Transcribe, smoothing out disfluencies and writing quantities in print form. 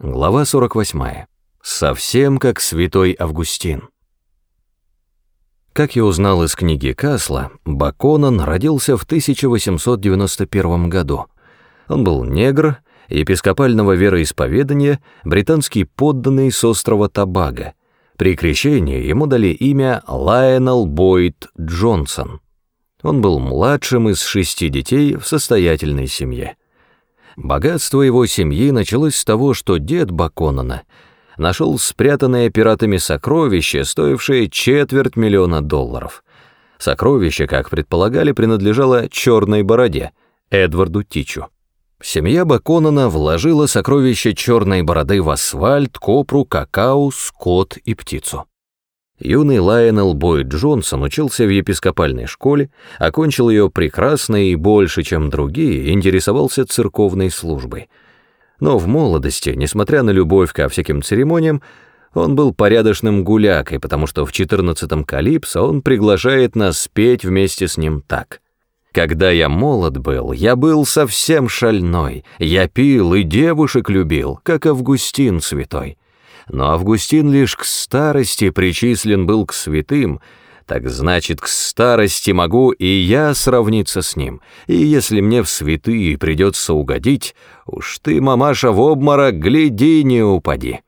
Глава 48. Совсем как святой Августин. Как я узнал из книги Касла, Баконан родился в 1891 году. Он был негр, епископального вероисповедания, британский подданный с острова Тобаго. При крещении ему дали имя Лайонел Бойд Джонсон. Он был младшим из 6 детей в состоятельной семье. Богатство его семьи началось с того, что дед Баконана нашел спрятанное пиратами сокровище, стоившее $250 000. Сокровище, как предполагали, принадлежало Черной Бороде, Эдварду Тичу. Семья Баконана вложила сокровище Черной Бороды в асфальт, копру, какао, скот и птицу. Юный Лайонел Бойд Джонсон учился в епископальной школе, окончил ее прекрасно и больше, чем другие, интересовался церковной службой. Но в молодости, несмотря на любовь ко всяким церемониям, он был порядочным гулякой, потому что в 14-м калипсо он приглашает нас петь вместе с ним так: «Когда я молод был, я был совсем шальной, я пил и девушек любил, как Августин святой. Но Августин лишь к старости причислен был к святым, так значит, к старости могу и я сравниться с ним, и если мне в святые придется угодить, уж ты, мамаша, в обморок гляди, не упади».